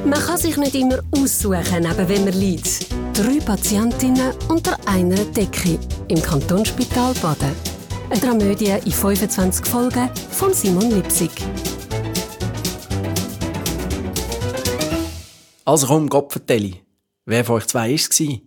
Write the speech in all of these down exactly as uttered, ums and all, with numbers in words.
Man kann sich nicht immer aussuchen, neben wem man liegt. Drei Patientinnen unter einer Decke im Kantonsspital Baden. Eine Dramödie in fünfundzwanzig Folgen von Simon Lipsig. Also komm, Gott vertelli. Wer von euch zwei war es? Die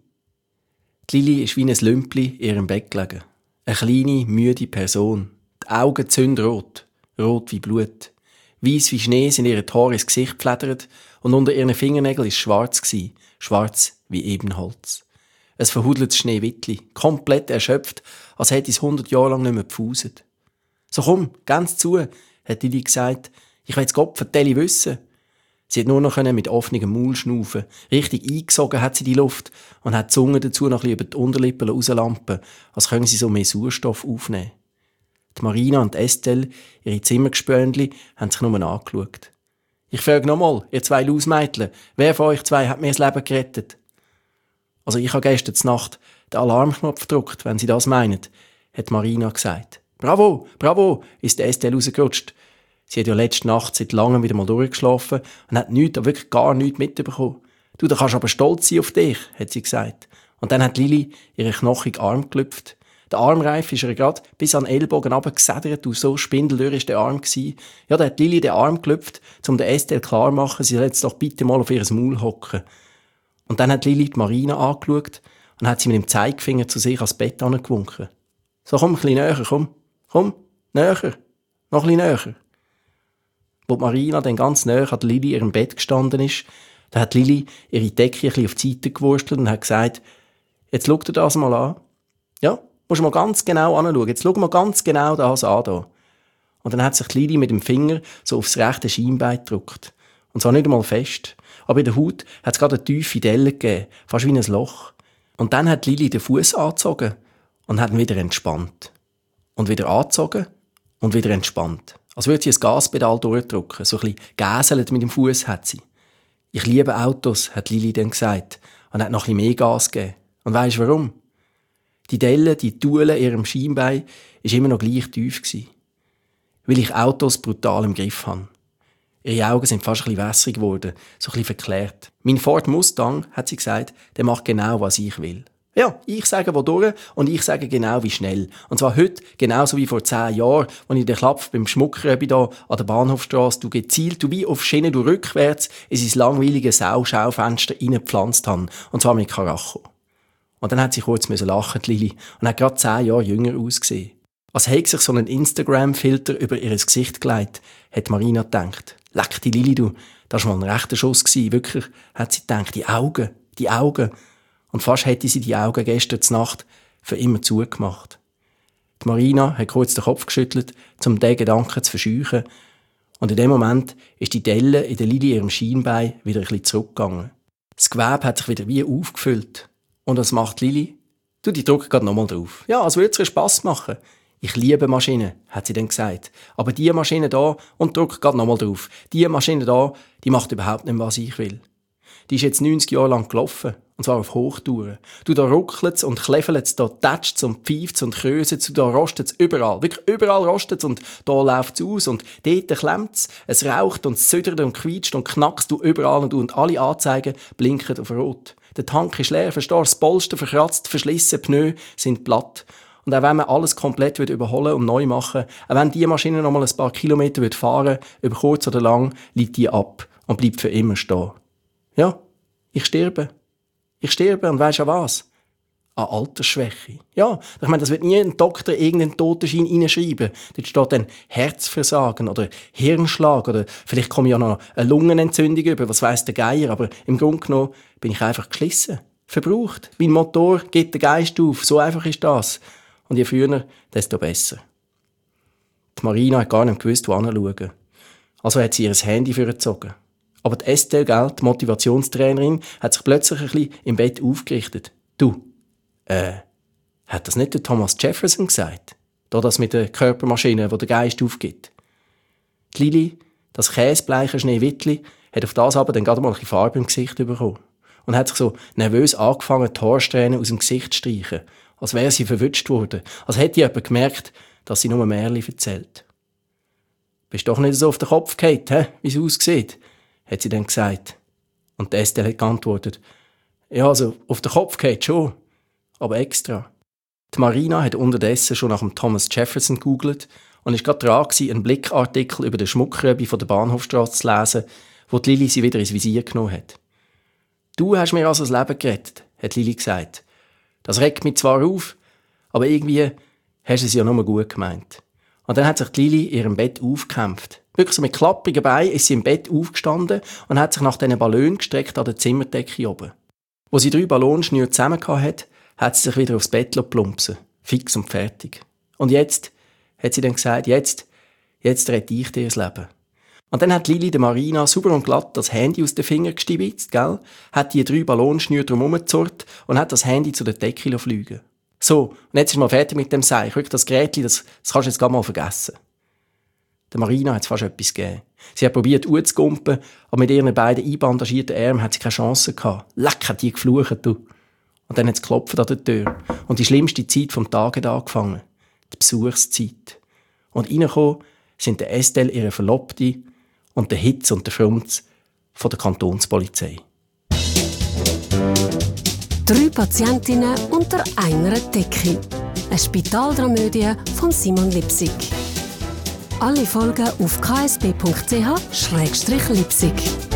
Lili ist wie ein Lümpli in ihrem Bett gelegen. Eine kleine, müde Person. Die Augen zündrot, rot wie Blut. Weiss wie Schnee sind ihre Haare ins Gesicht gefledert und unter ihren Fingernägeln war es schwarz gsi, schwarz wie Ebenholz. Ein verhudeltes Schneewittli, komplett erschöpft, als hätte es hundert Jahre lang nicht mehr gepfuset. «So komm, ganz zu», hat Lili gesagt, «ich will Gott vertelli wissen.» Sie hat nur noch mit offenem Maul schnaufen. Richtig eingesogen hat sie die Luft und hat die Zunge dazu noch ein bisschen über die Unterlippen rauslampen, als können sie so mehr Sauerstoff aufnehmen. Die Marina und Estelle, ihre Zimmergespönli, haben sich nur angeschaut. «Ich frage nochmal, ihr zwei Lausmädchen, wer von euch zwei hat mir das Leben gerettet?» «Also ich habe gestern Nacht den Alarmknopf gedrückt, wenn Sie das meinen», hat Marina gesagt. «Bravo, bravo», ist Estelle rausgerutscht. Sie hat ja letzte Nacht seit langem wieder mal durchgeschlafen und hat nichts, wirklich gar nichts mitbekommen. «Du, da kannst aber stolz sein auf dich», hat sie gesagt. Und dann hat Lili ihren knochigen Arm gelüpft. Der Armreif ist ihr gerade bis an den Ellbogen runtergesedert und so spindeldürr war der Arm gewesen. Ja, da hat Lili den Arm gelüpft, um der Estelle klarzumachen, sie soll jetzt doch bitte mal auf ihr Maul hocken. Und dann hat Lili die Marina angeschaut und hat sie mit dem Zeigefinger zu sich ans Bett angewunken. «So, komm ein bisschen näher, komm, komm, näher, noch ein bisschen näher.» Wo Marina dann ganz nahe an Lili ihrem Bett gestanden ist, da hat Lili ihre Decke ein bisschen auf die Seite gewurstelt und hat gesagt, «Jetzt schau dir das mal an. Ja, musst du mal ganz genau anschauen. Jetzt schau mal ganz genau das an hier.» Und dann hat sich Lili mit dem Finger so aufs rechte Schienbein gedrückt. Und zwar nicht einmal fest. Aber in der Haut hat es gerade eine tiefe Delle gegeben, fast wie ein Loch. Und dann hat Lili den Fuß angezogen und hat ihn wieder entspannt. Und wieder angezogen und wieder entspannt. Als würde sie ein Gaspedal durchdrücken, so ein bisschen gäselt mit dem Fuß hat sie. «Ich liebe Autos», hat Lili dann gesagt und hat noch ein bisschen mehr Gas gegeben. Und weisst du warum? Die Delle, die Tuhle ihrem Schienbein, war immer noch gleich tief gewesen. Weil ich Autos brutal im Griff habe. Ihre Augen sind fast ein bisschen wässrig geworden, so ein bisschen verklärt. «Mein Ford Mustang», hat sie gesagt, der macht genau, was ich will. Ja, ich sage wodurch und ich sage genau wie schnell. Und zwar heute, genauso wie vor zehn Jahren, als ich den Klapf beim Schmucker da an der Bahnhofstrasse du gezielt, du wie auf Schiene, du rückwärts in sein langweilige Sauschaufenster reingepflanzt habe. Und zwar mit Karacho. Und dann hat sie kurz lachen, die Lili, und hat gerade zehn Jahre jünger ausgesehen. Als hätte sich so ein Instagram-Filter über ihr Gesicht gelegt, hat Marina gedacht. «Leck die Lili, du, das war mal ein rechter Schuss gewesen, wirklich», hat sie gedacht. «Die Augen, die Augen.» Und fast hätte sie die Augen gestern Nacht für immer zugemacht. Die Marina hat kurz den Kopf geschüttelt, um diesen Gedanken zu verscheuchen. Und in dem Moment ist die Delle in der Lili ihrem Schienbein wieder ein bisschen zurückgegangen. Das Gewebe hat sich wieder wie aufgefüllt. Und was macht Lili? «Du, die drückt gerade nochmal drauf. Ja, als würde es ihr Spass machen.» «Ich liebe Maschinen», hat sie dann gesagt. «Aber diese Maschine da und drückt gerade nochmal drauf. Diese Maschine da, die macht überhaupt nicht, was ich will. Die ist jetzt neunzig Jahre lang gelaufen. Und zwar auf Hochtouren. Du, da ruckelt's und kläffelt's, da tätscht's und pfeift's und kröset's, da rostet's überall. Wirklich überall rostet's und da läuft's aus und dort klemmt's. Es raucht und zödert und quietscht und knackst du überall und du und alle Anzeigen blinken auf Rot. Der Tank ist leer, verstehst du? Das Polster verkratzt, verschlissen, Pneu sind platt. Und auch wenn man alles komplett überholen und neu machen, auch wenn die Maschine noch mal ein paar Kilometer fahren, über kurz oder lang, liegt die ab und bleibt für immer stehen. Ja, ich sterbe. Ich sterbe und weisst du was? An Altersschwäche. Ja, ich meine, das wird nie ein Doktor irgendeinen Totenschein reinschreiben. Dort steht dann Herzversagen oder Hirnschlag oder vielleicht komme ich ja noch eine Lungenentzündung über, was weiss der Geier, aber im Grunde genommen bin ich einfach geschlissen. Verbraucht. Wie ein Motor geht der Geist auf. So einfach ist das. Und je früher, desto besser. Die Marina hat gar nicht gewusst, wo hinschauen. Also hat sie ihr Handy vorgezogen. Aber die Estelle, gell, die Motivationstrainerin, hat sich plötzlich ein bisschen im Bett aufgerichtet. «Du, äh, hat das nicht der Thomas Jefferson gesagt? Da das mit der Körpermaschine, wo der Geist aufgibt?» Die Lili, das käsebleiche Schneewittli, hat auf das aber dann gerade mal ein bisschen Farbe im Gesicht bekommen. Und hat sich so nervös angefangen, die Haarsträhnen aus dem Gesicht zu streichen. Als wäre sie verwünscht worden. Als hätte jemand gemerkt, dass sie nur Märchen erzählt. «Bist doch nicht so auf den Kopf gefallen, hä, wie es aussieht?» hat sie dann gesagt. Und die Estelle hat geantwortet, ja, also auf den Kopf geht schon, aber extra. Die Marina hat unterdessen schon nach dem Thomas Jefferson gegoogelt und ist gerade dran gewesen, einen Blickartikel über den Schmuckröbi von der Bahnhofstrasse zu lesen, wo die Lili sie wieder ins Visier genommen hat. «Du hast mir also das Leben gerettet», hat Lili gesagt. «Das regt mich zwar auf, aber irgendwie hast du es ja nur gut gemeint.» Und dann hat sich die Lili in ihrem Bett aufgekämpft. Wirklich so mit klapprigen Beinen ist sie im Bett aufgestanden und hat sich nach diesen Ballonen gestreckt an der Zimmerdecke oben. Wo sie drei Ballonschnüre zusammen hatte, hat sie sich wieder aufs Bett plumpsen. Fix und fertig. Und jetzt, hat sie dann gesagt, jetzt, jetzt rette ich dir das Leben. Und dann hat Lili der Marina sauber und glatt das Handy aus den Fingern gestibitzt, gell? Hat die drei Ballonschnüre drum herumgezurrt und hat das Handy zu der Decke fliegen. So, und jetzt ist mal fertig mit dem Seich. Wirklich, das Gerät, das, das kannst du jetzt gar mal vergessen. Der Marina hat es fast etwas gegeben. Sie hat probiert, hochzugumpen, aber mit ihren beiden einbandagierten Armen hat sie keine Chance gehabt. Leck, hat die geflucht, du. Und dann hat es geklopft an der Tür. Und die schlimmste Zeit vom Tag hat angefangen. Die Besuchszeit. Und reingekommen sind der Estelle, ihre Verlobte, und der Hitz und der Frumz von der Kantonspolizei. Drei Patientinnen unter einer Decke. Eine Spitaldramödie von Simon Lipsig. Alle Folgen auf k s b punkt c h schrägstrich lipsig.